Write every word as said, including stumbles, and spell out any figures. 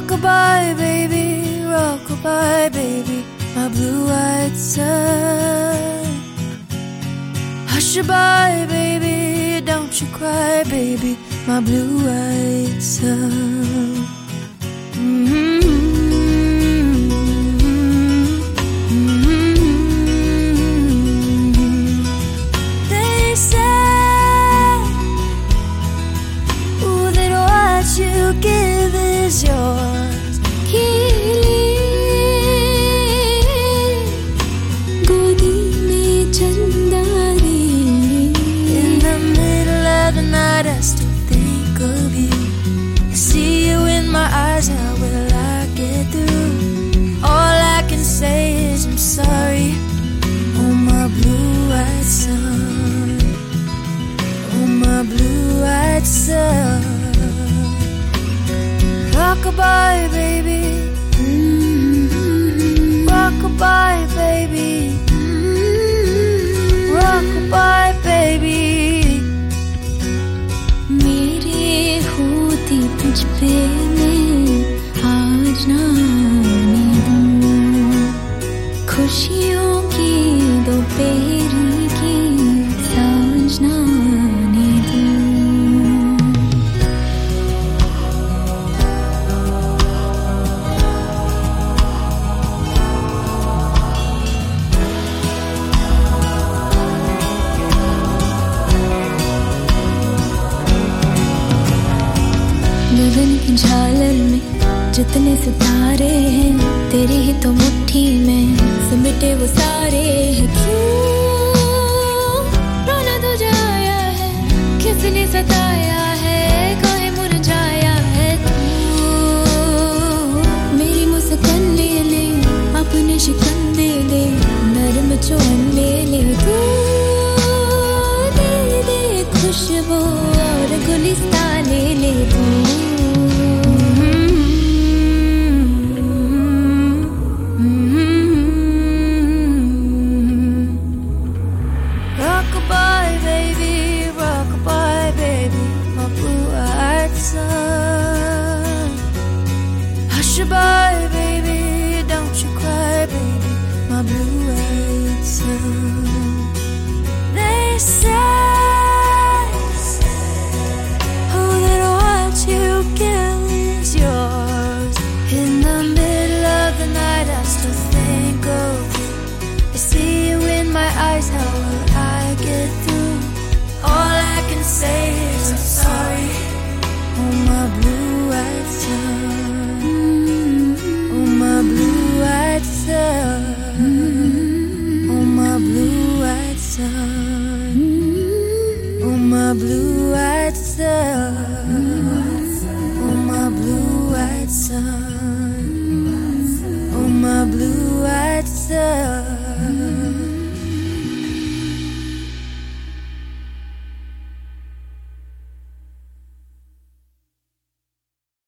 Rock-a-bye, baby, rock-a-bye, baby, my blue-eyed son. Hush-a-bye, baby, don't you cry, baby, my blue-eyed son. Mm-hmm. They say, ooh, that what you give is yours. Godi mein chandari. In the middle of the night I still think of you. I see you in my eyes, how will I get through? All I can say is I'm sorry. Oh my blue-eyed son, oh my blue-eyed son. Rock-a-bye, baby, mm-hmm. Rock-a-bye, baby, mm-hmm. Rock-a-bye, baby. मेरे होते तुझ पे मैं आज ना आने दूँ, खुशियों की दोपहरी की सांझ ना आने दूँ. गगन की झालर में जितने सितारे हैं, तेरी ही तो मुट्ठी में सिमटे वो सारे हैं. क्यों रोना तुझे आया है, किसने सताया है, काहे मुरझाया है तू. मेरी मुस्कान ले ले, अपने शिकन दे दे, नरम चोन ले ले तू. दे दे खुशबू और गुलिस्तान ले ले तू. Rock-a-bye, baby, rock-a-bye, baby, my blue-eyed son. Hush-a-bye, baby, don't you cry, baby, my blue-eyed son. They say, oh, that what you give is yours. In the middle of the night I still think of you. I see you in my eyes, how will I get through? All I can say is I'm sorry. Oh my blue-eyed son, oh my blue-eyed son, oh my blue-eyed son, oh my blue-eyed son, oh my blue-eyed son, oh my blue-eyed son.